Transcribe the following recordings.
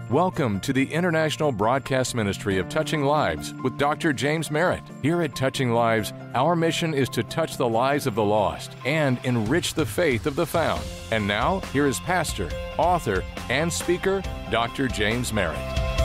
Welcome to the International Broadcast Ministry of Touching Lives with Dr. James Merritt. Here at Touching Lives, our mission is to touch the lives of the lost and enrich the faith of the found. And now, here is pastor, author, and speaker, Dr. James Merritt.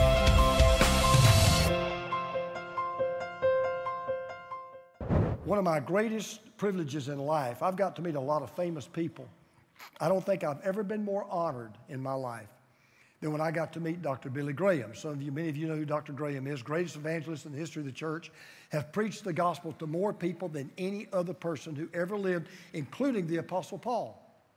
One of my greatest privileges in life, I've got to meet a lot of famous people. I don't think I've ever been more honored in my life than when I got to meet Dr. Billy Graham. Many of you know who Dr. Graham is, greatest evangelist in the history of the church, have preached the gospel to more people than any other person who ever lived, including the Apostle Paul.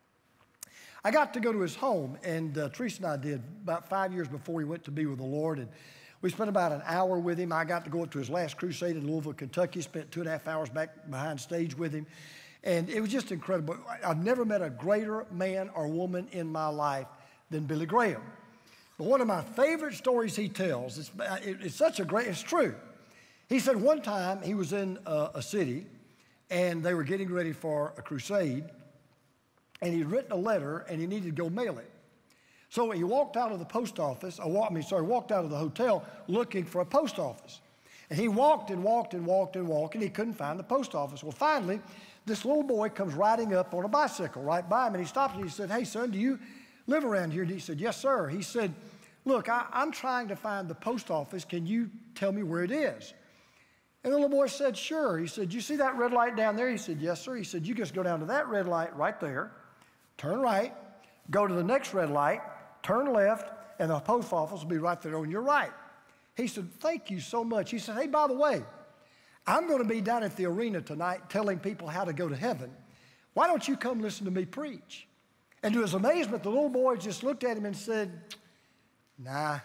I got to go to his home, and Teresa and I did about 5 years before he went to be with the Lord, and we spent about an hour with him. I got to go up to his last crusade in Louisville, Kentucky, spent 2.5 hours back behind stage with him, and it was just incredible. I've never met a greater man or woman in my life than Billy Graham. But one of my favorite stories he tells, it's true. He said one time he was in a city and they were getting ready for a crusade, and he'd written a letter and he needed to go mail it. So he walked out of the post office, walked out of the hotel looking for a post office. And he walked and he couldn't find the post office. Well, finally, this little boy comes riding up on a bicycle right by him, and he stopped and he said, "Hey, son, do you live around here?" And he said, "Yes, sir." He said, "Look, I'm trying to find the post office. Can you tell me where it is?" And the little boy said, "Sure." He said, "You see that red light down there?" He said, "Yes, sir." He said, "You just go down to that red light right there, turn right, go to the next red light, turn left, and the post office will be right there on your right." He said, "Thank you so much." He said, "Hey, by the way, I'm going to be down at the arena tonight telling people how to go to heaven. Why don't you come listen to me preach?" And to his amazement, the little boy just looked at him and said, "Nah,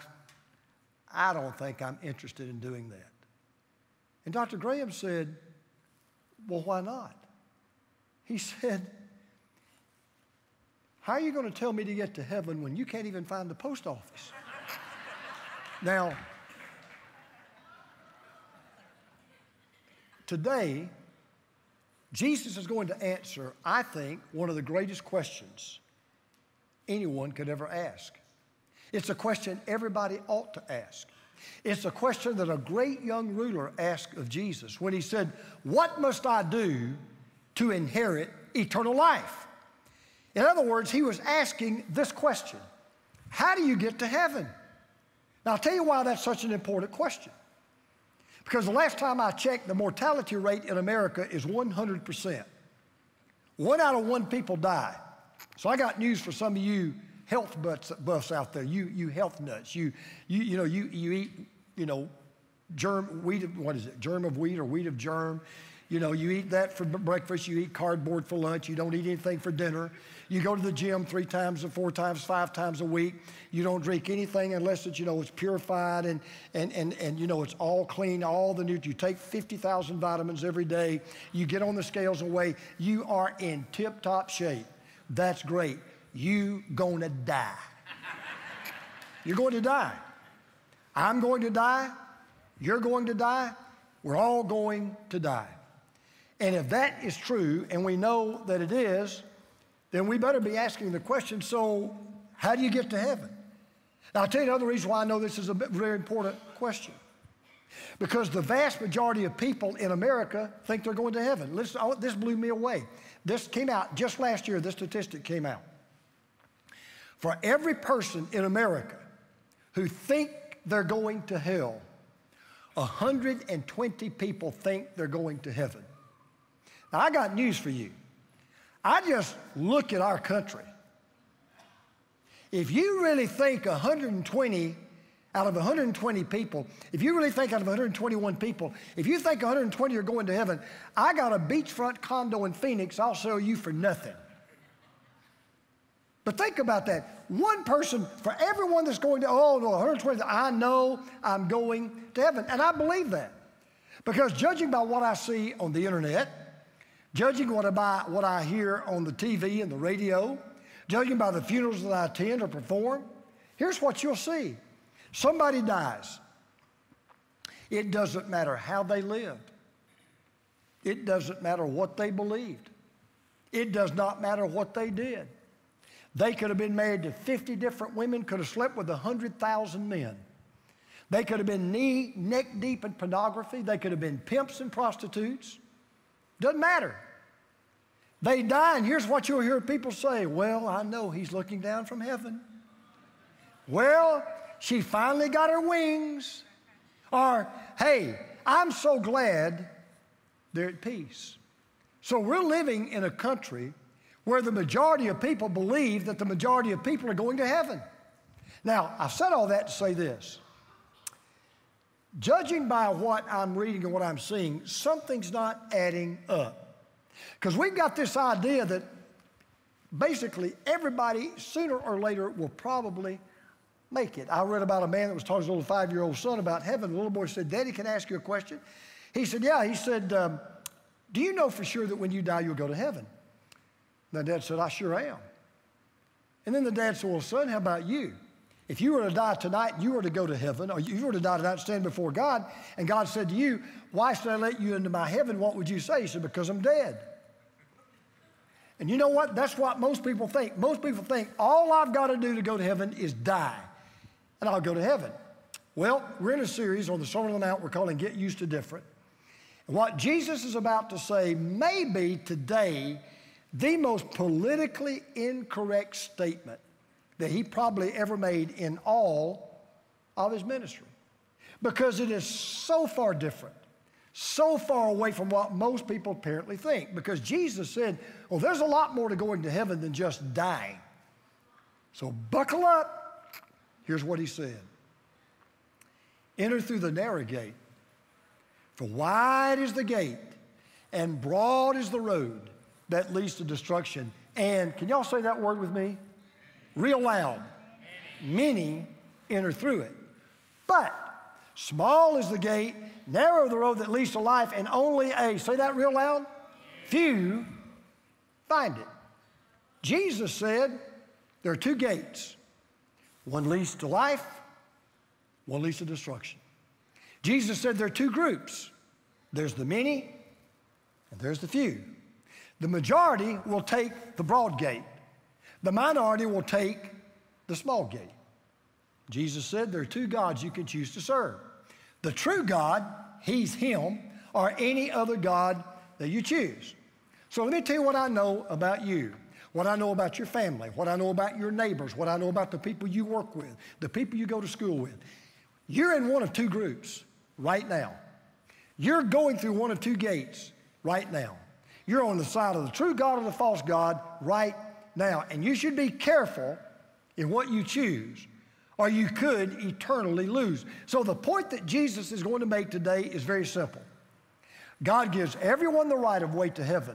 I don't think I'm interested in doing that." And Dr. Graham said, "Well, why not?" He said, "How are you going to tell me to get to heaven when you can't even find the post office?" Now, today, Jesus is going to answer, I think, one of the greatest questions anyone could ever ask. It's a question everybody ought to ask. It's a question that a great young ruler asked of Jesus when he said, "What must I do to inherit eternal life?" In other words, he was asking this question: how do you get to heaven? Now, I'll tell you why that's such an important question. Because the last time I checked, the mortality rate in America is 100%. 1 out of 1 people die. So I got news for some of you health buffs out there, you health nuts. You eat, germ of wheat or wheat of germ. You eat that for breakfast, you eat cardboard for lunch, you don't eat anything for dinner. You go to the gym 3 times or 4 times, 5 times a week. You don't drink anything unless it's purified and it's all clean, all the nutrients. You take 50,000 vitamins every day. You get on the scales and weigh. You are in tip-top shape. That's great. You gonna die. You're going to die. I'm going to die. You're going to die. We're all going to die. And if that is true, and we know that it is, then we better be asking the question, so how do you get to heaven? Now, I'll tell you another reason why I know this is a very important question. Because the vast majority of people in America think they're going to heaven. Listen, this blew me away. This came out just last year, this statistic came out. For every person in America who think they're going to hell, 120 people think they're going to heaven. Now, I got news for you. I just look at our country. If you really think 120 out of 120 people, if you really think out of 121 people, if you think 120 are going to heaven, I got a beachfront condo in Phoenix I'll sell you for nothing. But think about that. One person for everyone that's going to, 120, I know I'm going to heaven. And I believe that. Because judging by what I see on the internet, judging what I hear on the TV and the radio, judging by the funerals that I attend or perform, here's what you'll see. Somebody dies. It doesn't matter how they lived. It doesn't matter what they believed. It does not matter what they did. They could have been married to 50 different women, could have slept with 100,000 men. They could have been neck deep in pornography. They could have been pimps and prostitutes. Doesn't matter. They die, and here's what you'll hear people say, well, I know he's looking down from heaven. Well, she finally got her wings. Or, hey, I'm so glad they're at peace. So we're living in a country where the majority of people believe that the majority of people are going to heaven. Now, I've said all that to say this. Judging by what I'm reading and what I'm seeing, something's not adding up. Because we've got this idea that basically everybody sooner or later will probably make it. I read about a man that was talking to his little 5-year-old son about heaven. The little boy said, Daddy, can I ask you a question? He said, yeah. He said, do you know for sure that when you die, you'll go to heaven? And the dad said, I sure am. And then the dad said, well, son, how about you? If you were to die tonight, you were to go to heaven, or you were to die tonight and stand before God, and God said to you, why should I let you into my heaven? What would you say? He said, because I'm dead. And you know what? That's what most people think. Most people think all I've got to do to go to heaven is die, and I'll go to heaven. Well, we're in a series on the Sermon on the Mount we're calling Get Used to Different. And what Jesus is about to say may be today the most politically incorrect statement that he probably ever made in all of his ministry. Because it is so far different, so far away from what most people apparently think. Because Jesus said, well, there's a lot more to going to heaven than just dying. So buckle up. Here's what he said. Enter through the narrow gate, for wide is the gate, and broad is the road that leads to destruction. And can y'all say that word with me? Real loud. Many enter through it. But small is the gate, narrow the road that leads to life, and only say that real loud, few find it. Jesus said there are two gates. One leads to life, one leads to destruction. Jesus said there are two groups. There's the many, and there's the few. The majority will take the broad gate. The minority will take the small gate. Jesus said there are two gods you can choose to serve. The true God, he's him, or any other God that you choose. So let me tell you what I know about you, what I know about your family, what I know about your neighbors, what I know about the people you work with, the people you go to school with. You're in one of two groups right now. You're going through one of two gates right now. You're on the side of the true God or the false God right now. And you should be careful in what you choose, or you could eternally lose. So the point that Jesus is going to make today is very simple. God gives everyone the right of way to heaven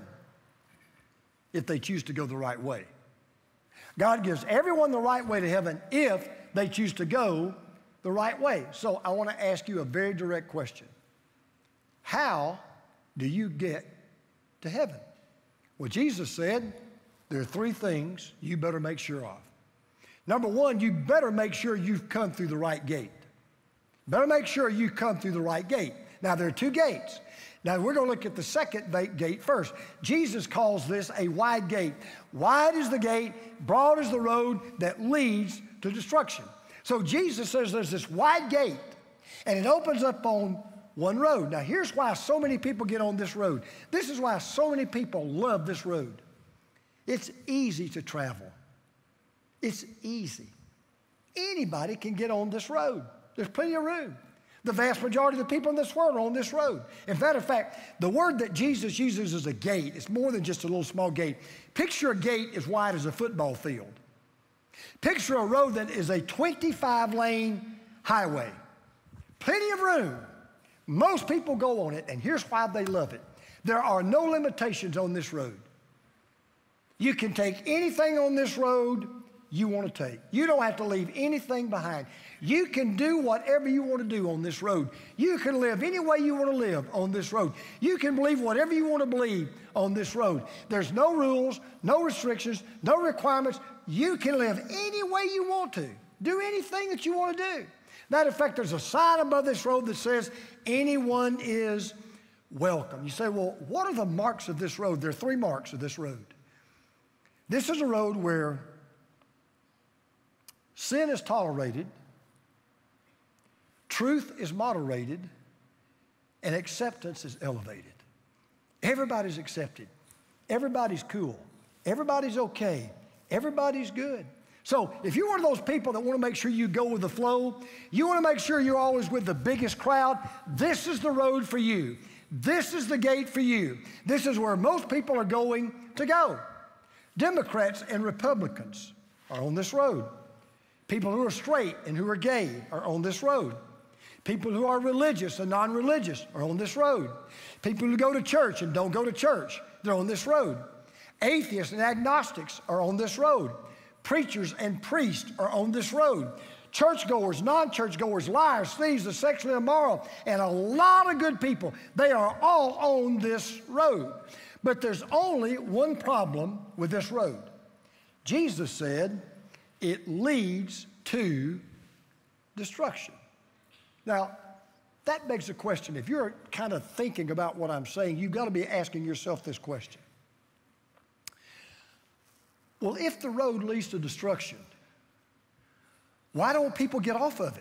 if they choose to go the right way. God gives everyone the right way to heaven if they choose to go the right way. So I want to ask you a very direct question. How do you get to heaven? Well, Jesus said there are three things you better make sure of. Number one, you better make sure you've come through the right gate. Better make sure you come through the right gate. Now, there are two gates. Now, we're going to look at the second gate first. Jesus calls this a wide gate. Wide is the gate, broad is the road that leads to destruction. So Jesus says there's this wide gate, and it opens up on one road. Now, here's why so many people get on this road. This is why so many people love this road. It's easy to travel. It's easy. Anybody can get on this road. There's plenty of room. The vast majority of the people in this world are on this road. As a matter of fact, the word that Jesus uses is a gate. It's more than just a little small gate. Picture a gate as wide as a football field. Picture a road that is a 25-lane highway. Plenty of room. Most people go on it, and here's why they love it. There are no limitations on this road. You can take anything on this road you want to take. You don't have to leave anything behind. You can do whatever you want to do on this road. You can live any way you want to live on this road. You can believe whatever you want to believe on this road. There's no rules, no restrictions, no requirements. You can live any way you want to. Do anything that you want to do. Matter of fact, there's a sign above this road that says, anyone is welcome. You say, well, what are the marks of this road? There are three marks of this road. This is a road where Sin is tolerated, truth is moderated, and acceptance is elevated. Everybody's accepted. Everybody's cool. Everybody's okay. Everybody's good. So if you're one of those people that want to make sure you go with the flow, you want to make sure you're always with the biggest crowd, this is the road for you. This is the gate for you. This is where most people are going to go. Democrats and Republicans are on this road. People who are straight and who are gay are on this road. People who are religious and non-religious are on this road. People who go to church and don't go to church, they're on this road. Atheists and agnostics are on this road. Preachers and priests are on this road. Churchgoers, non-churchgoers, liars, thieves, the sexually immoral, and a lot of good people, they are all on this road. But there's only one problem with this road. Jesus said it leads to destruction. Now, that begs the question. If you're kind of thinking about what I'm saying, you've got to be asking yourself this question. Well, if the road leads to destruction, why don't people get off of it?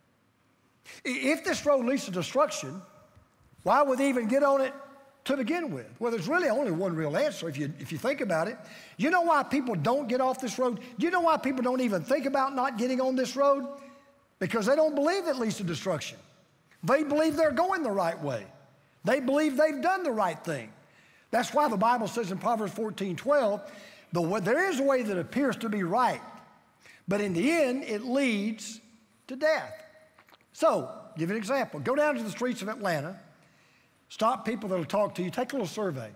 If this road leads to destruction, why would they even get on it to begin with? Well, there's really only one real answer if you think about it. You know why people don't get off this road? Do you know why people don't even think about not getting on this road? Because they don't believe it leads to destruction. They believe they're going the right way. They believe they've done the right thing. That's why the Bible says in Proverbs 14:12, there is a way that appears to be right, but in the end, it leads to death. So, give you an example. Go down to the streets of Atlanta, stop people that will talk to you, take a little survey.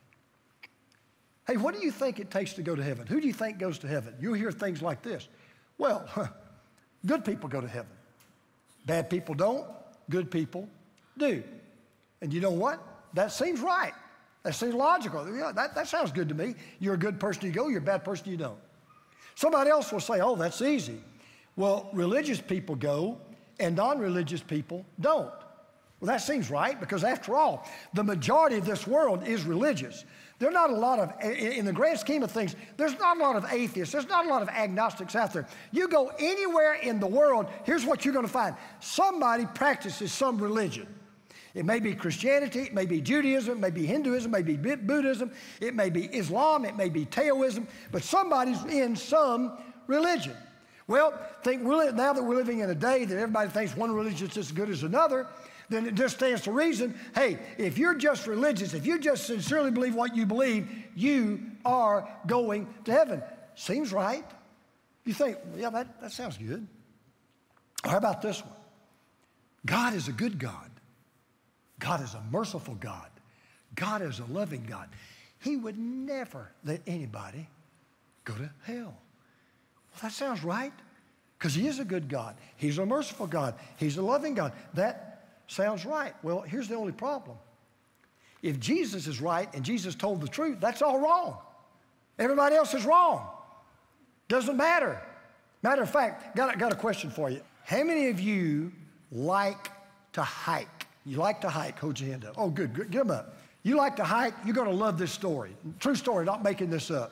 Hey, what do you think it takes to go to heaven? Who do you think goes to heaven? You'll hear things like this. Well, good people go to heaven. Bad people don't. Good people do. And you know what? That seems right. That seems logical. Yeah, that sounds good to me. You're a good person, you go. You're a bad person, you don't. Somebody else will say, oh, that's easy. Well, religious people go and non-religious people don't. Well, that seems right because after all, the majority of this world is religious. There are not a lot of, in the grand scheme of things, there's not a lot of atheists. There's not a lot of agnostics out there. You go anywhere in the world, here's what you're going to find. Somebody practices some religion. It may be Christianity, it may be Judaism, it may be Hinduism, it may be Buddhism, it may be Islam, it may be Taoism, but somebody's in some religion. Well, now that we're living in a day that everybody thinks one religion is as good as another, then it just stands to reason, hey, if you're just religious, if you just sincerely believe what you believe, you are going to heaven. Seems right. You think, yeah, that sounds good. Or how about this one? God is a good God. God is a merciful God. God is a loving God. He would never let anybody go to hell. Well, that sounds right, because he is a good God. He's a merciful God. He's a loving God. That sounds right. Well, here's the only problem. If Jesus is right and Jesus told the truth, that's all wrong. Everybody else is wrong. Doesn't matter. Matter of fact, got a question for you. How many of you like to hike? You like to hike? Hold your hand up. Oh, good. Get them up. You like to hike? You're going to love this story. True story, not making this up.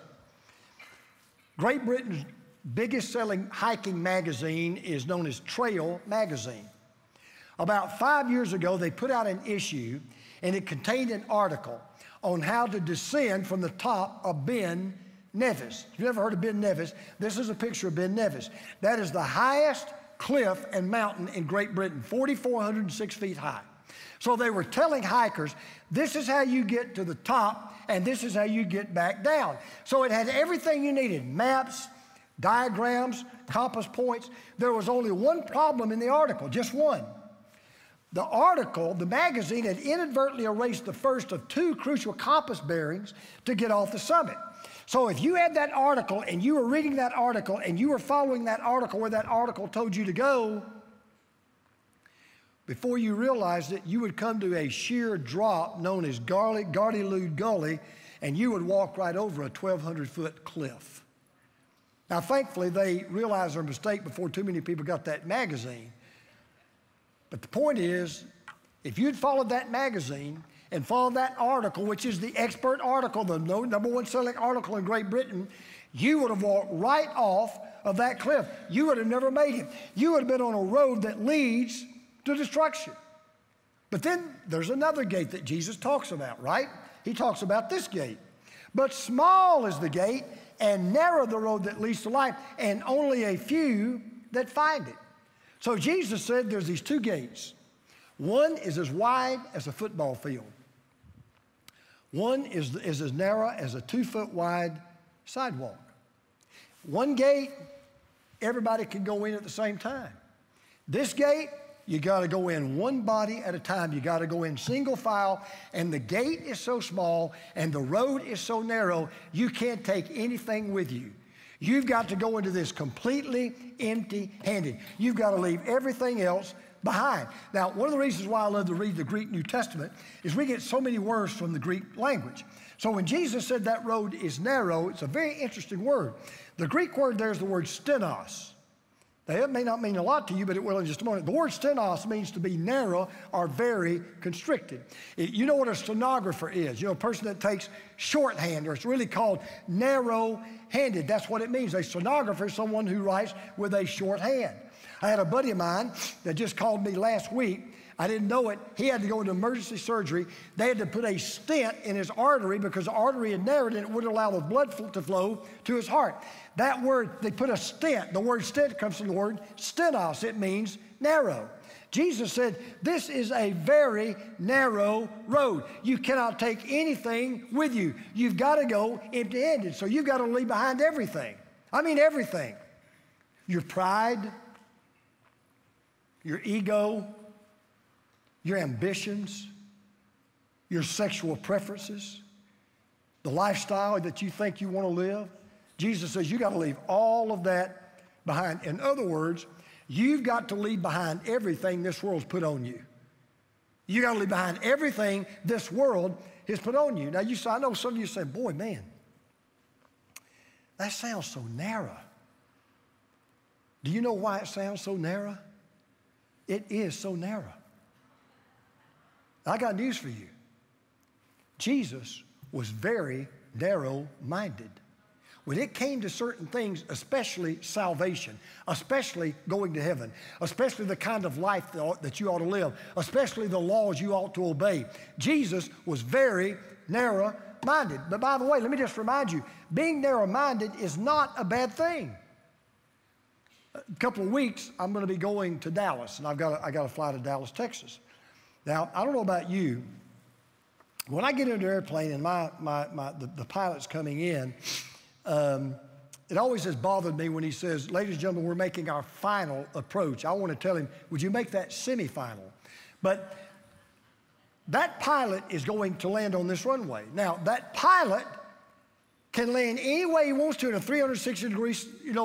Great Britain's biggest selling hiking magazine is known as Trail Magazine. About 5 years ago, they put out an issue, and it contained an article on how to descend from the top of Ben Nevis. If you've ever heard of Ben Nevis, this is a picture of Ben Nevis. That is the highest cliff and mountain in Great Britain, 4,406 feet high. So they were telling hikers, this is how you get to the top, and this is how you get back down. So it had everything you needed, maps, diagrams, compass points. There was only one problem in the article, just one. The article, the magazine, had inadvertently erased the first of two crucial compass bearings to get off the summit. So if you had that article and you were reading that article and you were following that article where that article told you to go, before you realized it, you would come to a sheer drop known as Gardylood Gully, and you would walk right over a 1,200-foot cliff. Now, thankfully, they realized their mistake before too many people got that magazine. But the point is, if you'd followed that magazine and followed that article, which is the expert article, the number one selling article in Great Britain, you would have walked right off of that cliff, you would have never made it. You would have been on a road that leads to destruction. But then there's another gate that Jesus talks about, right? He talks about this gate. But small is the gate and narrow the road that leads to life, and only a few that find it. So Jesus said there's these two gates. One is as wide as a football field. One is as narrow as a 2-foot wide sidewalk. One gate, everybody can go in at the same time. This gate, you got to go in one body at a time. You got to go in single file, and the gate is so small and the road is so narrow, you can't take anything with you. You've got to go into this completely empty-handed. You've got to leave everything else behind. Now, one of the reasons why I love to read the Greek New Testament is we get so many words from the Greek language. So when Jesus said that road is narrow, it's a very interesting word. The Greek word there is the word stenos. Now, it may not mean a lot to you, but it will in just a moment. The word stenos means to be narrow or very constricted. You know what a stenographer is. You know, a person that takes shorthand, or it's really called narrow-handed. That's what it means. A stenographer is someone who writes with a shorthand. I had a buddy of mine that just called me last week. I didn't know it. He had to go into emergency surgery. They had to put a stent in his artery because the artery had narrowed and it wouldn't allow the blood to flow to his heart. That word, they put a stent. The word stent comes from the word stenos. It means narrow. Jesus said, this is a very narrow road. You cannot take anything with you. You've got to go empty-handed. So you've got to leave behind everything. I mean everything. Your pride, your ego, your ambitions, your sexual preferences, the lifestyle that you think you want to live. Jesus says you got to leave all of that behind. In other words, you've got to leave behind everything this world's put on you. You got to leave behind everything this world has put on you. Now, I know some of you say, boy, man, that sounds so narrow. Do you know why it sounds so narrow? It is so narrow. I got news for you. Jesus was very narrow-minded. When it came to certain things, especially salvation, especially going to heaven, especially the kind of life that you ought to live, especially the laws you ought to obey, Jesus was very narrow-minded. But by the way, let me just remind you, being narrow-minded is not a bad thing. A couple of weeks, I'm going to be going to Dallas, and I got to fly to Dallas, Texas. Now, I don't know about you. When I get into an airplane and the pilot's coming in, it always has bothered me when he says, ladies and gentlemen, we're making our final approach. I want to tell him, would you make that semifinal? But that pilot is going to land on this runway. Now, that pilot can land any way he wants to in a 360-degree,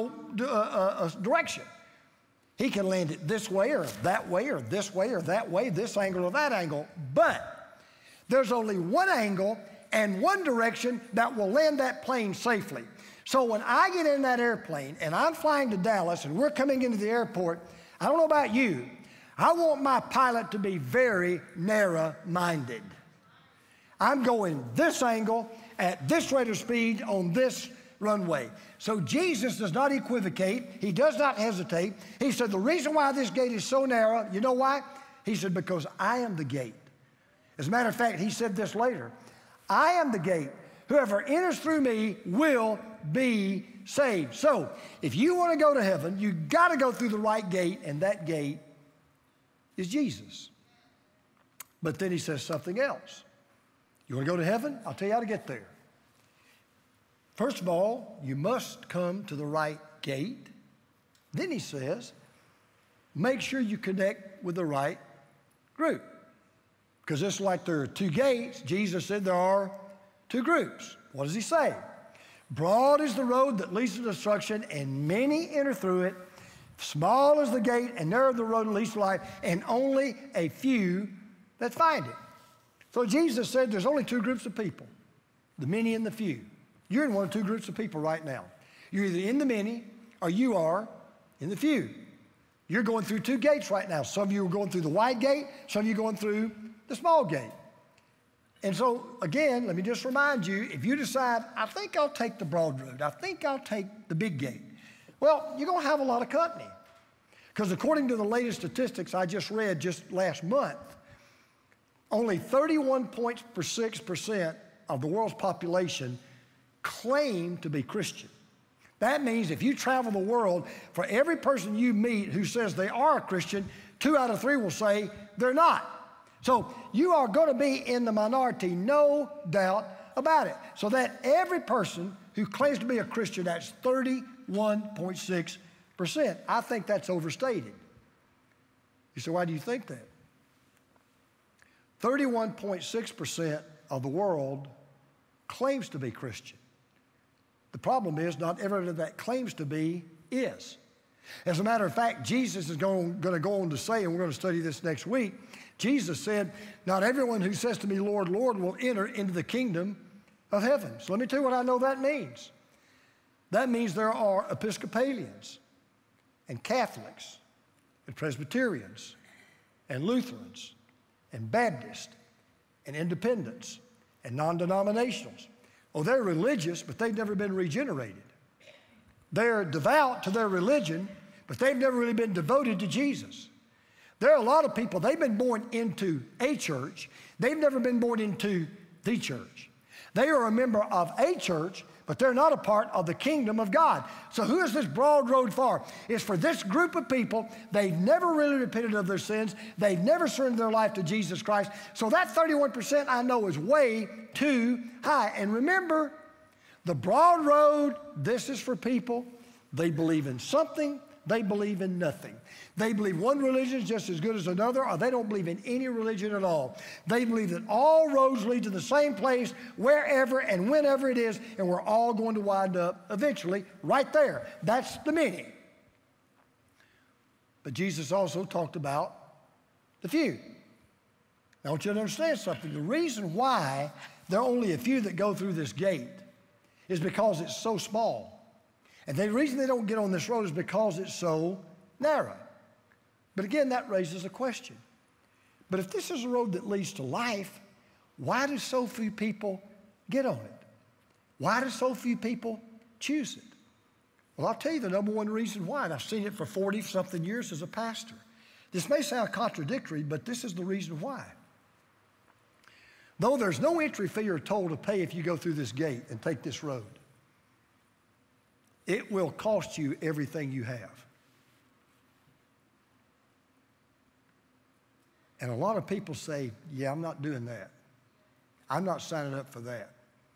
direction. He can land it this way or that way or this way or that way, this angle or that angle. But there's only one angle and one direction that will land that plane safely. So when I get in that airplane and I'm flying to Dallas and we're coming into the airport, I don't know about you, I want my pilot to be very narrow-minded. I'm going this angle at this rate of speed on this runway. So Jesus does not equivocate. He does not hesitate. He said, the reason why this gate is so narrow, you know why? He said, because I am the gate. As a matter of fact, he said this later. I am the gate. Whoever enters through me will be saved. So if you want to go to heaven, you got to go through the right gate, and that gate is Jesus. But then he says something else. You want to go to heaven? I'll tell you how to get there. First of all, you must come to the right gate. Then he says, make sure you connect with the right group. Because just like there are two gates, Jesus said there are two groups. What does he say? Broad is the road that leads to destruction, and many enter through it. Small is the gate, and narrow the road that leads to life, and only a few that find it. So Jesus said there's only two groups of people, the many and the few. You're in one of two groups of people right now. You're either in the many or you are in the few. You're going through two gates right now. Some of you are going through the wide gate, some of you are going through the small gate. And so, again, let me just remind you, if you decide, I think I'll take the broad road, I think I'll take the big gate, Well, you're going to have a lot of company. Because according to the latest statistics I just read just last month, only 31.6% of the world's population claim to be Christian. That means if you travel the world, for every person you meet who says they are a Christian, 2 out of 3 will say they're not. So you are going to be in the minority, no doubt about it. So that every person who claims to be a Christian, that's 31.6%. I think that's overstated. You say, why do you think that? 31.6% of the world claims to be Christian. The problem is not everyone that claims to be is. As a matter of fact, Jesus is going to go on to say, and we're going to study this next week, Jesus said, not everyone who says to me, Lord, Lord, will enter into the kingdom of heaven. So let me tell you what I know that means. That means there are Episcopalians and Catholics and Presbyterians and Lutherans and Baptists and Independents and non-denominationals. Oh, they're religious, but they've never been regenerated. They're devout to their religion, but they've never really been devoted to Jesus. There are a lot of people, they've been born into a church. They've never been born into the church. They are a member of a church, but they're not a part of the kingdom of God. So who is this broad road for? It's for this group of people. They've never really repented of their sins. They've never surrendered their life to Jesus Christ. So that 31% I know is way too high. And remember, the broad road, this is for people. They believe in something. They believe in nothing. They believe one religion is just as good as another, or they don't believe in any religion at all. They believe that all roads lead to the same place, wherever and whenever it is, and we're all going to wind up eventually right there. That's the meaning. But Jesus also talked about the few. Now, I want you to understand something. The reason why there are only a few that go through this gate is because it's so small. And the reason they don't get on this road is because it's so narrow. But again, that raises a question. But if this is a road that leads to life, why do so few people get on it? Why do so few people choose it? Well, I'll tell you the number one reason why, and I've seen it for 40-something years as a pastor. This may sound contradictory, but this is the reason why. Though there's no entry fee or toll to pay if you go through this gate and take this road, it will cost you everything you have. And a lot of people say, yeah, I'm not doing that. I'm not signing up for that.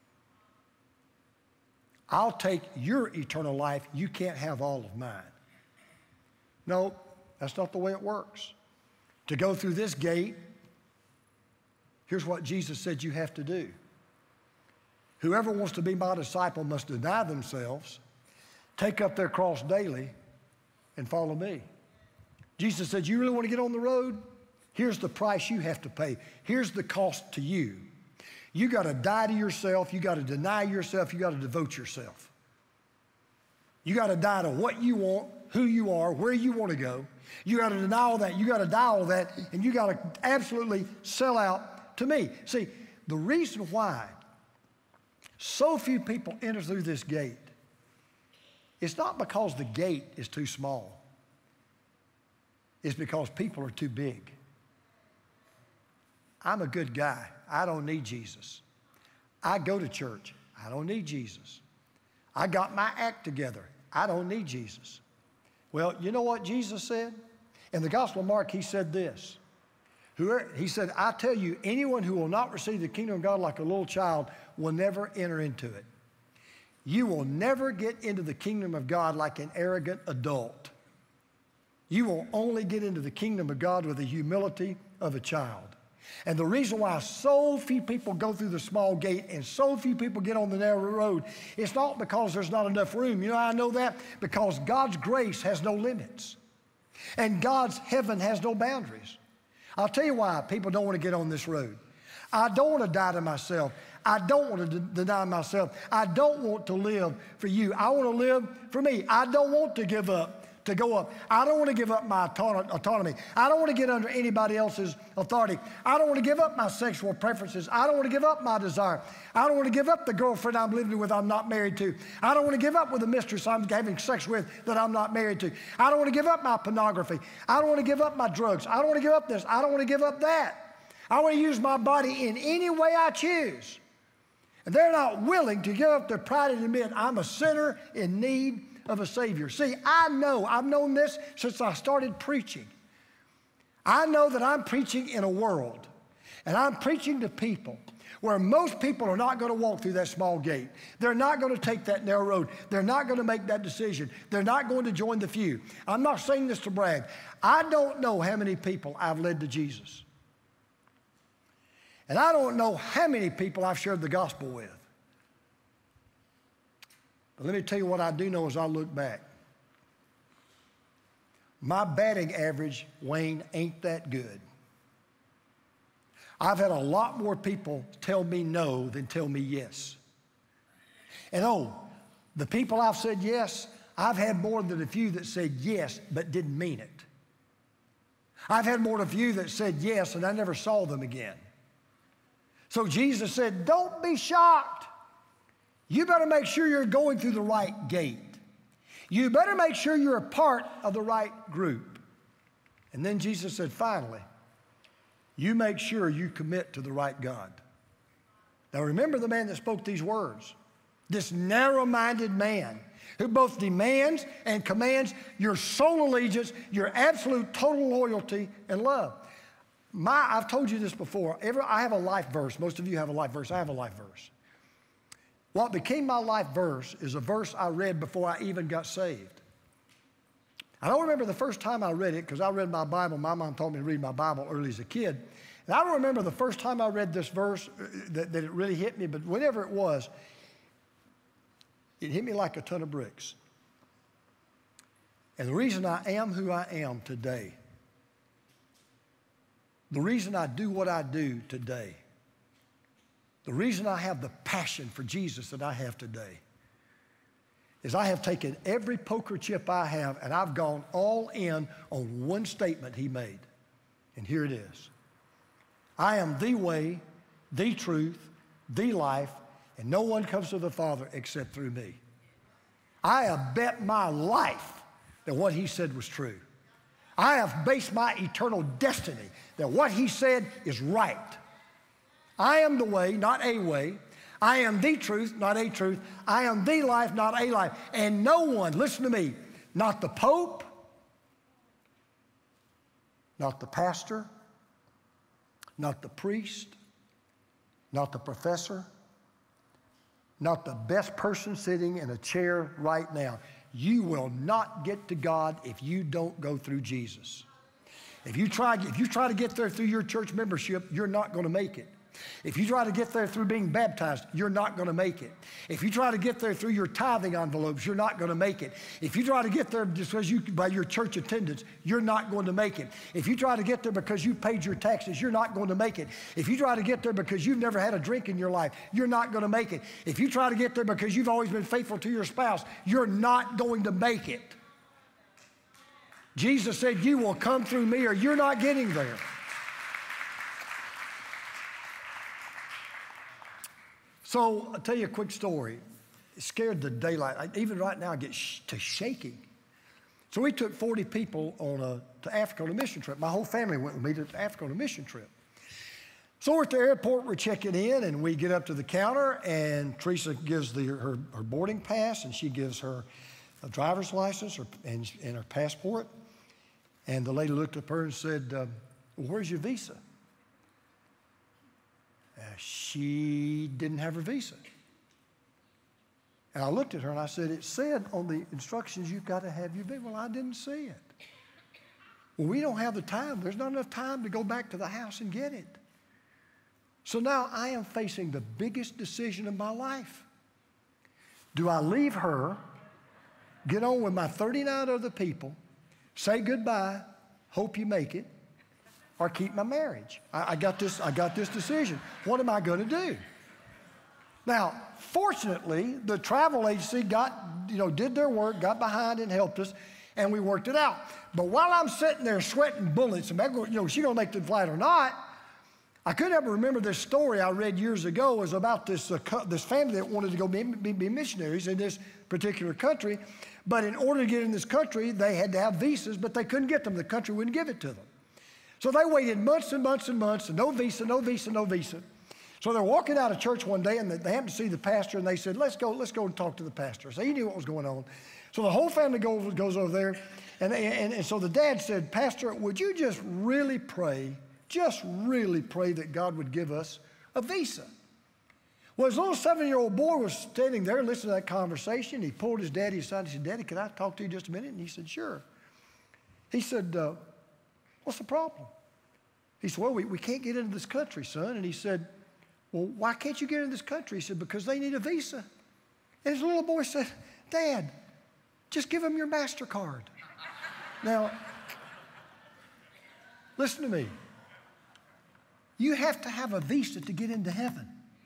I'll take your eternal life. You can't have all of mine. No, that's not the way it works. To go through this gate, here's what Jesus said you have to do. Whoever wants to be my disciple must deny themselves, take up their cross daily, and follow me. Jesus said, you really want to get on the road? Here's the price you have to pay. Here's the cost to you. You got to die to yourself. You got to deny yourself. You got to devote yourself. You got to die to what you want, who you are, where you want to go. You got to deny all that. You got to die all that, and you got to absolutely sell out to me. See, the reason why so few people enter through this gate, it's not because the gate is too small. It's because people are too big. I'm a good guy. I don't need Jesus. I go to church. I don't need Jesus. I got my act together. I don't need Jesus. Well, you know what Jesus said? In the Gospel of Mark, he said this. He said, I tell you, anyone who will not receive the kingdom of God like a little child will never enter into it. You will never get into the kingdom of God like an arrogant adult. You will only get into the kingdom of God with the humility of a child. And the reason why so few people go through the small gate and so few people get on the narrow road, it's not because there's not enough room. You know how I know that? Because God's grace has no limits. And God's heaven has no boundaries. I'll tell you why people don't want to get on this road. I don't want to die to myself. I don't want to deny myself. I don't want to live for you. I want to live for me. I don't want to give up to go up. I don't want to give up my autonomy. I don't want to get under anybody else's authority. I don't want to give up my sexual preferences. I don't want to give up my desire. I don't want to give up the girlfriend I'm living with I'm not married to. I don't want to give up with the mistress I'm having sex with that I'm not married to. I don't want to give up my pornography. I don't want to give up my drugs. I don't want to give up this. I don't want to give up that. I want to use my body in any way I choose. And they're not willing to give up their pride and admit, I'm a sinner in need of a Savior. See, I've known this since I started preaching. I know that I'm preaching in a world, and I'm preaching to people where most people are not going to walk through that small gate. They're not going to take that narrow road. They're not going to make that decision. They're not going to join the few. I'm not saying this to brag. I don't know how many people I've led to Jesus. And I don't know how many people I've shared the gospel with. But let me tell you what I do know as I look back. My batting average, Wayne, ain't that good. I've had a lot more people tell me no than tell me yes. And the people I've said yes, I've had more than a few that said yes but didn't mean it. I've had more than a few that said yes and I never saw them again. So Jesus said, don't be shocked. You better make sure you're going through the right gate. You better make sure you're a part of the right group. And then Jesus said, finally, you make sure you commit to the right God. Now remember the man that spoke these words. This narrow-minded man who both demands and commands your sole allegiance, your absolute total loyalty and love. I've told you this before. I have a life verse. Most of you have a life verse. I have a life verse. What became my life verse is a verse I read before I even got saved. I don't remember the first time I read it because I read my Bible. My mom taught me to read my Bible early as a kid. And I don't remember the first time I read this verse that it really hit me, but whatever it was, it hit me like a ton of bricks. And the reason I am who I am today, the reason I do what I do today, the reason I have the passion for Jesus that I have today is I have taken every poker chip I have and I've gone all in on one statement he made. And here it is. I am the way, the truth, the life, and no one comes to the Father except through me. I have bet my life that what he said was true. I have based my eternal destiny that what he said is right. I am the way, not a way. I am the truth, not a truth. I am the life, not a life. And no one, listen to me, not the Pope, not the pastor, not the priest, not the professor, not the best person sitting in a chair right now. You will not get to God if you don't go through Jesus. If you try to get there through your church membership, you're not going to make it. If you try to get there through being baptized, you're not going to make it. If you try to get there through your tithing envelopes, you're not going to make it. If you try to get there just by your church attendance, you're not going to make it. If you try to get there because you paid your taxes, you're not going to make it. If you try to get there because you've never had a drink in your life, you're not going to make it. If you try to get there because you've always been faithful to your spouse, you're not going to make it. Jesus said, you will come through me or you're not getting there. So I'll tell you a quick story. It scared the daylight. Even right now I get to shaking. So we took 40 people to Africa on a mission trip. My whole family went with me to Africa on a mission trip. So we're at the airport, we're checking in, and we get up to the counter, and Teresa gives her boarding pass, and she gives her a driver's license and her passport. And the lady looked at her and said, well, where's your visa? She didn't have her visa. And I looked at her and I said, it said on the instructions you've got to have your visa. Well, I didn't see it. Well, we don't have the time. There's not enough time to go back to the house and get it. So now I am facing the biggest decision of my life. Do I leave her, get on with my 39 other people, say goodbye, hope you make it, or keep my marriage? I got this decision. What am I going to do? Now, fortunately, the travel agency did their work, got behind and helped us. And we worked it out. But while I'm sitting there sweating bullets, is she going to make the flight or not? I couldn't ever remember this story I read years ago. It was about this family that wanted to go be missionaries in this particular country. But in order to get in this country, they had to have visas, but they couldn't get them. The country wouldn't give it to them. So they waited months and months and months, and no visa, no visa, no visa. So they're walking out of church one day, and they happened to see the pastor, and they said, let's go and talk to the pastor. So he knew what was going on. So the whole family goes over there, and so the dad said, Pastor, would you just really pray that God would give us a visa? Well, his little 7-year-old boy was standing there listening to that conversation. He pulled his daddy aside and said, Daddy, can I talk to you just a minute? And he said, sure. He said, what's the problem? He said, well, we can't get into this country, son. And he said, well, why can't you get into this country? He said, because they need a visa. And his little boy said, Dad, just give them your MasterCard. Now, listen to me. You have to have a visa to get into heaven.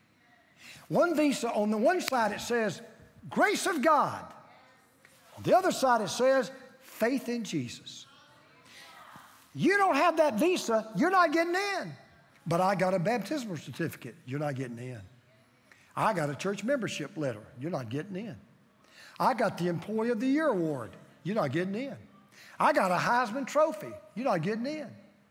One visa, on the one side it says, grace of God. On the other side it says, faith in Jesus. You don't have that visa, you're not getting in. But I got a baptismal certificate, you're not getting in. I got a church membership letter, you're not getting in. I got the Employee of the Year award, you're not getting in. I got a Heisman Trophy, you're not getting in.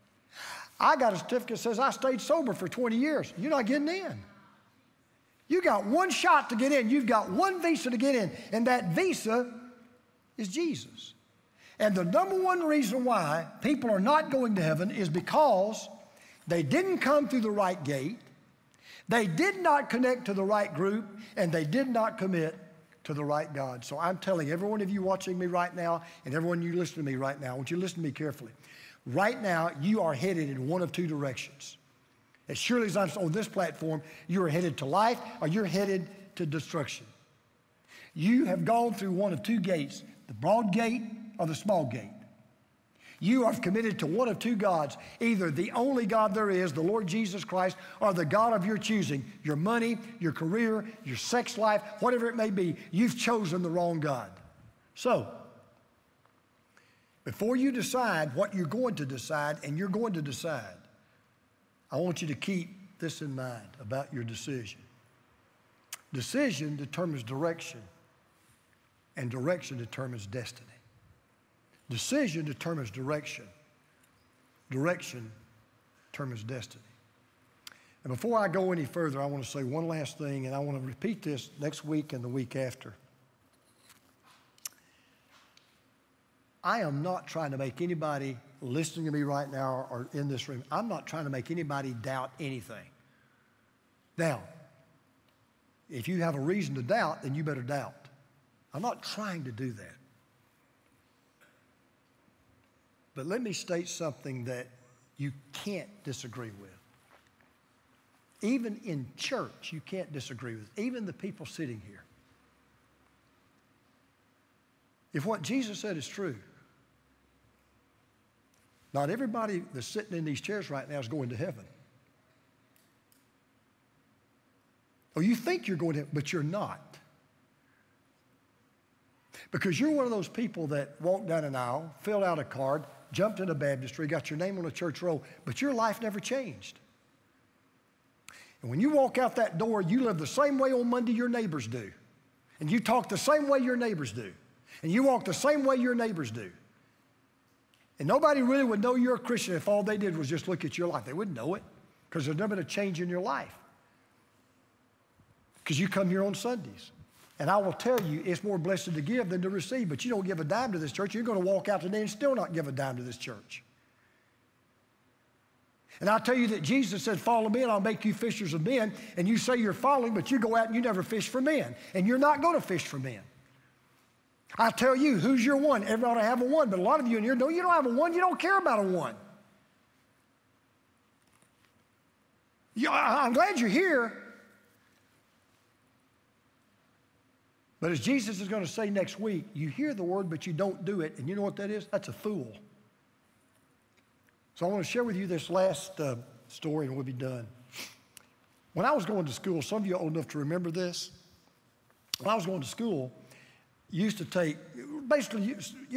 I got a certificate that says I stayed sober for 20 years, you're not getting in. You got one shot to get in. You've got one visa to get in, and that visa is Jesus. And the number one reason why people are not going to heaven is because they didn't come through the right gate, they did not connect to the right group, and they did not commit to the right God. So I'm telling every one of you watching me right now, and everyone you listening to me right now, I want you to listen to me carefully. Right now, you are headed in one of two directions. As surely as I'm on this platform, you are headed to life or you're headed to destruction. You have gone through one of two gates, the broad gate or the small gate. You are committed to one of two gods, either the only God there is, the Lord Jesus Christ, or the God of your choosing, your money, your career, your sex life, whatever it may be. You've chosen the wrong God. So, before you decide what you're going to decide, and you're going to decide, I want you to keep this in mind about your decision. Decision determines direction, and direction determines destiny. Decision determines direction. Direction determines destiny. And before I go any further, I want to say one last thing, and I want to repeat this next week and the week after. I am not trying to make anybody listening to me right now or in this room, I'm not trying to make anybody doubt anything. Now, if you have a reason to doubt, then you better doubt. I'm not trying to do that. But let me state something that you can't disagree with. Even in church, you can't disagree with, even the people sitting here. If what Jesus said is true, not everybody that's sitting in these chairs right now is going to heaven. Oh, you think you're going to heaven, but you're not. Because you're one of those people that walked down an aisle, filled out a card, jumped in a baptistry, got your name on a church roll, but your life never changed. And when you walk out that door, you live the same way on Monday your neighbors do. And you talk the same way your neighbors do. And you walk the same way your neighbors do. And nobody really would know you're a Christian if all they did was just look at your life. They wouldn't know it because there's never been a change in your life. Because you come here on Sundays. And I will tell you, it's more blessed to give than to receive. But you don't give a dime to this church. You're going to walk out today and still not give a dime to this church. And I'll tell you that Jesus said, follow me and I'll make you fishers of men. And you say you're following, but you go out and you never fish for men. And you're not going to fish for men. I tell you, who's your one? Everybody ought to have a one, but a lot of you in here, no, you don't have a one. You don't care about a one. I'm glad you're here. But as Jesus is going to say next week, you hear the word, but you don't do it. And you know what that is? That's a fool. So I want to share with you this last story, and we'll be done. When I was going to school, some of you are old enough to remember this. When I was going to school, used to take, basically, you know,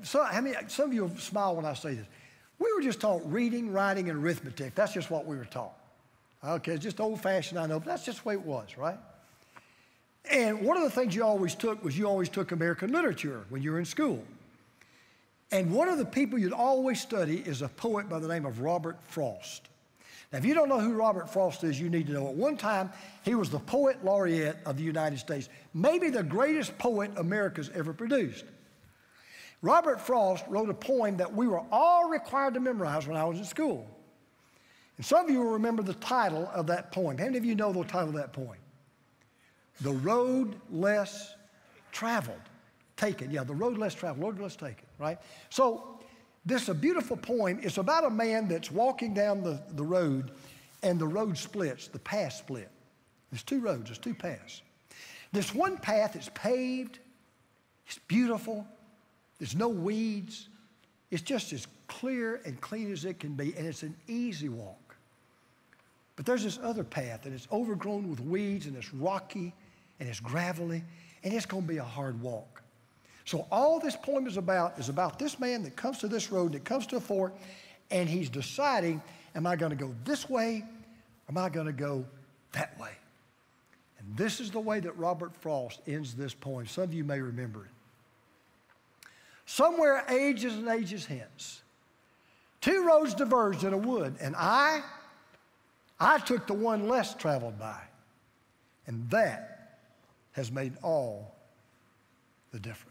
some of you will smile when I say this. We were just taught reading, writing, and arithmetic. That's just what we were taught. Okay, it's just old-fashioned, I know, but that's just the way it was, right? And one of the things you always took was you always took American literature when you were in school. And one of the people you'd always study is a poet by the name of Robert Frost. Now, if you don't know who Robert Frost is, you need to know. At one time, he was the poet laureate of the United States, maybe the greatest poet America's ever produced. Robert Frost wrote a poem that we were all required to memorize when I was in school. And some of you will remember the title of that poem. How many of you know the title of that poem? The Road Less Traveled. Taken. Yeah, the road less traveled, road less taken, right? So this is a beautiful poem. It's about a man that's walking down the road, and the road splits, the path split. There's two roads, there's two paths. This one path is paved, it's beautiful, there's no weeds, it's just as clear and clean as it can be, and it's an easy walk. But there's this other path, and it's overgrown with weeds, and it's rocky, and it's gravelly, and it's going to be a hard walk. So all this poem is about this man that comes to this road, that comes to a fork, and he's deciding, am I going to go this way, or am I going to go that way? And this is the way that Robert Frost ends this poem. Some of you may remember it. Somewhere ages and ages hence, two roads diverged in a wood, and I took the one less traveled by, and that has made all the difference.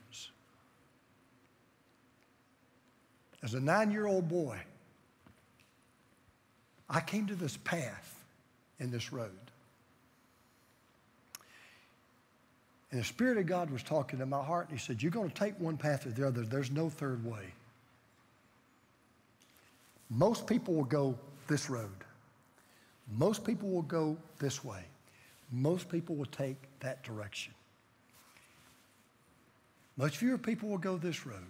As a 9-year-old boy, I came to this path in this road. And the Spirit of God was talking to my heart, and He said, you're going to take one path or the other. There's no third way. Most people will go this road. Most people will go this way. Most people will take that direction. Much fewer people will go this road.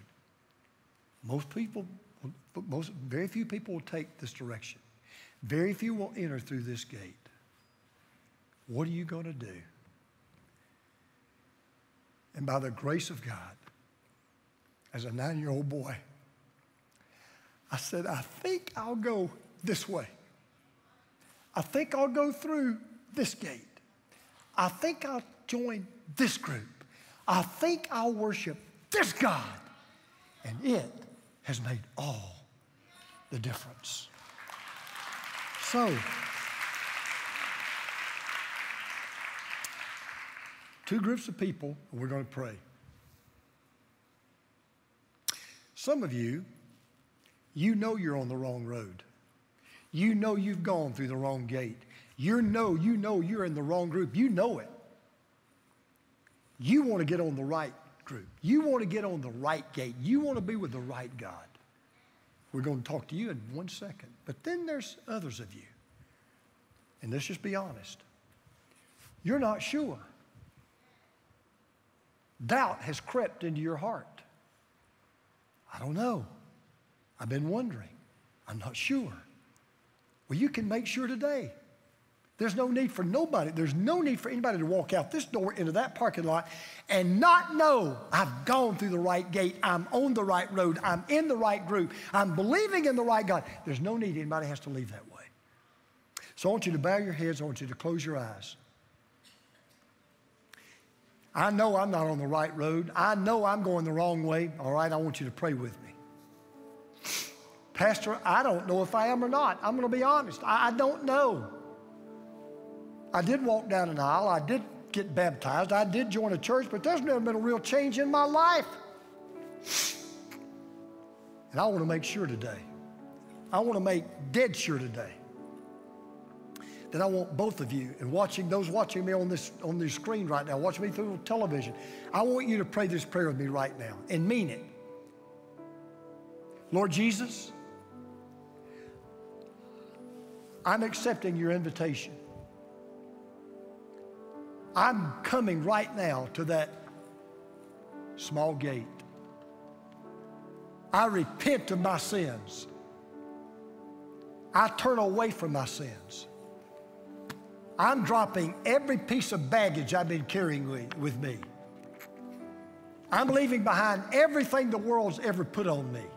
Very few people will take this direction. Very few will enter through this gate. What are you going to do? And by the grace of God, as a 9-year-old boy, I said, I think I'll go this way. I think I'll go through this gate. I think I'll join this group. I think I'll worship this God. And it has made all the difference. So, two groups of people, and we're going to pray. Some of you, you know you're on the wrong road. You know you've gone through the wrong gate. You know you're in the wrong group. You know it. You want to get on the right group. You want to get on the right gate. You want to be with the right God. We're going to talk to you in 1 second. But then there's others of you. And let's just be honest. You're not sure. Doubt has crept into your heart. I don't know. I've been wondering. I'm not sure. Well, you can make sure today. There's no need for nobody. There's no need for anybody to walk out this door into that parking lot and not know I've gone through the right gate. I'm on the right road. I'm in the right group. I'm believing in the right God. There's no need anybody has to leave that way. So I want you to bow your heads. I want you to close your eyes. I know I'm not on the right road. I know I'm going the wrong way. All right, I want you to pray with me. Pastor, I don't know if I am or not. I'm going to be honest. I don't know. I did walk down an aisle. I did get baptized. I did join a church, but there's never been a real change in my life. And I want to make sure today. I want to make dead sure today that I want both of you, and those watching me on this screen right now, watching me through television, I want you to pray this prayer with me right now and mean it. Lord Jesus, I'm accepting your invitation. I'm coming right now to that small gate. I repent of my sins. I turn away from my sins. I'm dropping every piece of baggage I've been carrying with me. I'm leaving behind everything the world's ever put on me.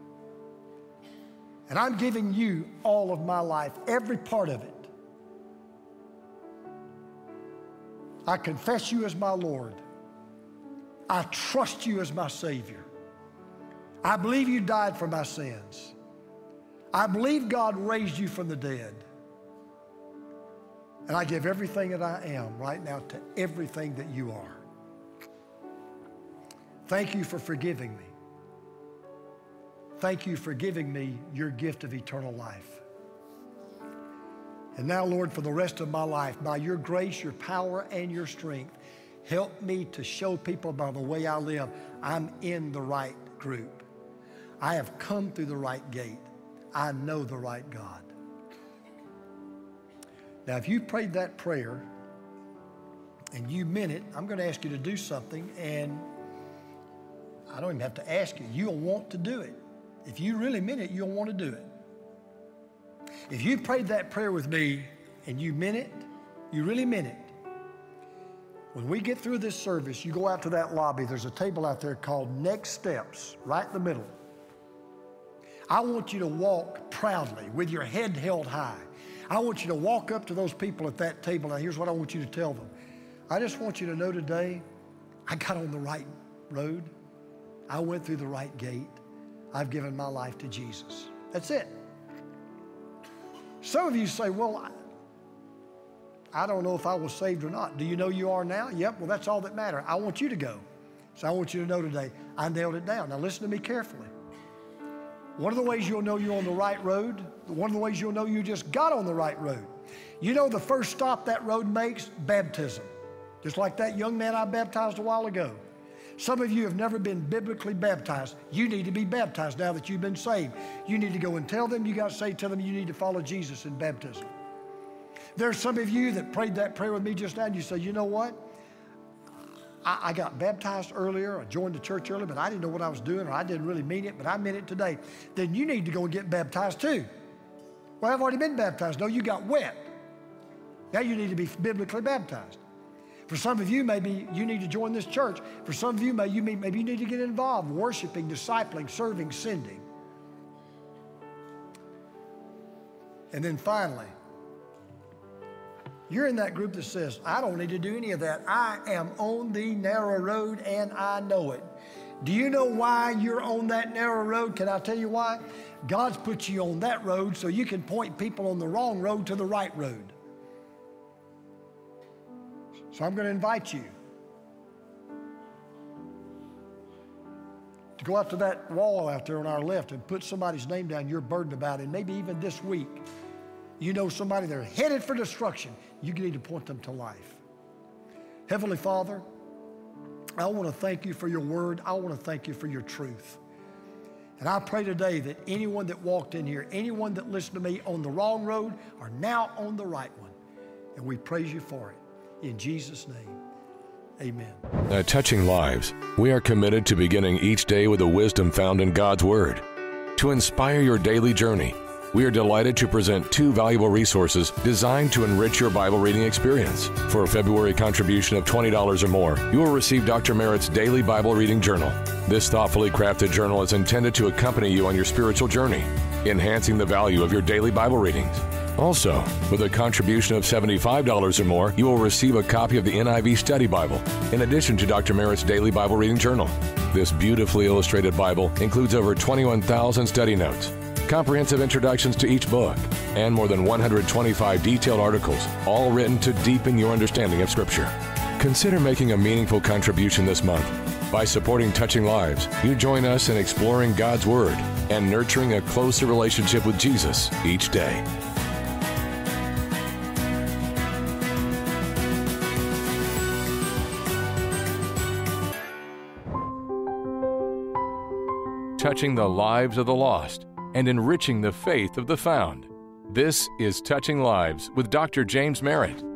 And I'm giving you all of my life, every part of it. I confess you as my Lord. I trust you as my Savior. I believe you died for my sins. I believe God raised you from the dead. And I give everything that I am right now to everything that you are. Thank you for forgiving me. Thank you for giving me your gift of eternal life. And now, Lord, for the rest of my life, by your grace, your power, and your strength, help me to show people by the way I live, I'm in the right group. I have come through the right gate. I know the right God. Now, if you prayed that prayer and you meant it, I'm going to ask you to do something, and I don't even have to ask you. You'll want to do it. If you really meant it, you'll want to do it. If you prayed that prayer with me and you meant it, you really meant it, when we get through this service, you go out to that lobby. There's a table out there called Next Steps, right in the middle. I want you to walk proudly with your head held high. I want you to walk up to those people at that table. Now, here's what I want you to tell them. I just want you to know today, I got on the right road. I went through the right gate. I've given my life to Jesus. That's it. Some of you say, well, I don't know if I was saved or not. Do you know you are now? Yep, well, that's all that matters. I want you to go. So I want you to know today, I nailed it down. Now listen to me carefully. One of the ways you'll know you're on the right road, one of the ways you'll know you just got on the right road. You know the first stop that road makes? Baptism. Just like that young man I baptized a while ago. Some of you have never been biblically baptized. You need to be baptized now that you've been saved. You need to go and tell them you got saved. Tell them you need to follow Jesus in baptism. There's some of you that prayed that prayer with me just now, and you say, you know what? I got baptized earlier, I joined the church earlier, but I didn't know what I was doing, or I didn't really mean it, but I meant it today. Then you need to go and get baptized too. Well, I've already been baptized. No, you got wet. Now you need to be biblically baptized. For some of you, maybe you need to join this church. For some of you, maybe you need to get involved, worshiping, discipling, serving, sending. And then finally, you're in that group that says, I don't need to do any of that. I am on the narrow road and I know it. Do you know why you're on that narrow road? Can I tell you why? God's put you on that road so you can point people on the wrong road to the right road. So I'm going to invite you to go out to that wall out there on our left and put somebody's name down you're burdened about, and maybe even this week, you know somebody they're headed for destruction. You need to point them to life. Heavenly Father, I want to thank you for your word. I want to thank you for your truth. And I pray today that anyone that walked in here, anyone that listened to me on the wrong road are now on the right one. And we praise you for it. In Jesus' name, amen. At Touching Lives, we are committed to beginning each day with the wisdom found in God's Word. To inspire your daily journey, we are delighted to present 2 valuable resources designed to enrich your Bible reading experience. For a February contribution of $20 or more, you will receive Dr. Merritt's Daily Bible Reading Journal. This thoughtfully crafted journal is intended to accompany you on your spiritual journey, enhancing the value of your daily Bible readings. Also, with a contribution of $75 or more, you will receive a copy of the NIV Study Bible, in addition to Dr. Merritt's Daily Bible Reading Journal. This beautifully illustrated Bible includes over 21,000 study notes, comprehensive introductions to each book, and more than 125 detailed articles, all written to deepen your understanding of Scripture. Consider making a meaningful contribution this month. By supporting Touching Lives, you join us in exploring God's Word and nurturing a closer relationship with Jesus each day. Touching the lives of the lost and enriching the faith of the found. This is Touching Lives with Dr. James Merritt.